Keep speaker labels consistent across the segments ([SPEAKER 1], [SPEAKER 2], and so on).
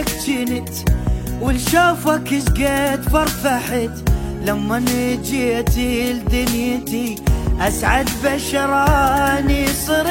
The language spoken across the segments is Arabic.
[SPEAKER 1] لك جنت، والشوفك شقد فرفحت لما جيت لدنيتي، أسعد بشراني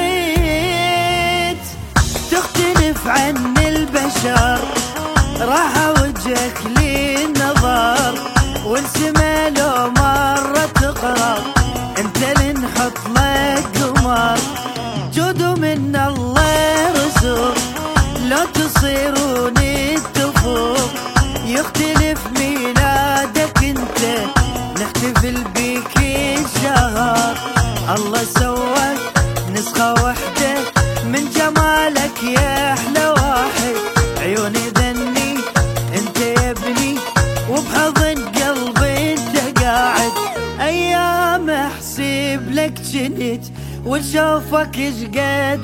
[SPEAKER 1] صريت. تختلف عن البشر راح وجهك لي النظر، والسما لو مرة تقرب انت اللي نحط لك قمر. جود من الله رزق لو تصيرون اتفوق، يختلف ميلادك انت نحتفل بيك الشهر. الله سوى نسخة وحدة من جمالك يا احلى واحد، عيوني ذني انت يا ابني وبحضن قلبي انت قاعد. ايام احسب لك جنت وشوفك شقد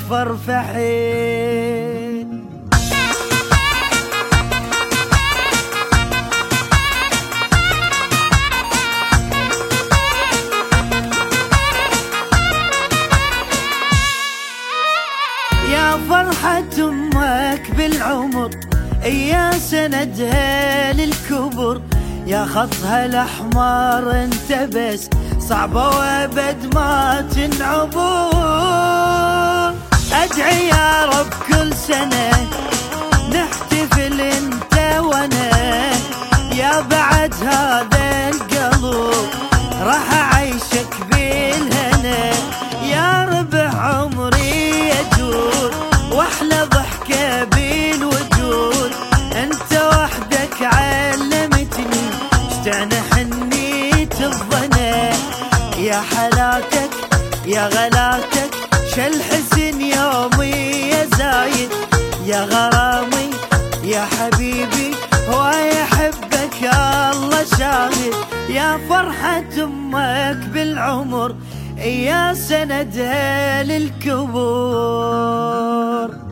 [SPEAKER 1] فرفحت. يا فرحة امك بالعمر، يا سندها للكبر، يا خطها الاحمر انت بس صعبة وابد ما تنعبر. ادعي يا رب كل سنة نحتفل انت وانا، يا بعد هذا القلب راح اعيشك بالهنا. يا ربع عمري يجود واحلى ضحكة بالوجود، انت وحدك علمتني اشتعنا حنيت الظنا. يا حلاكك يا غلاتك شل حزن يومي يا زايد، يا غرامي يا حبيبي هواي احبك يا الله شاهد. يا فرحة امك بالعمر، يا سندها للكبر.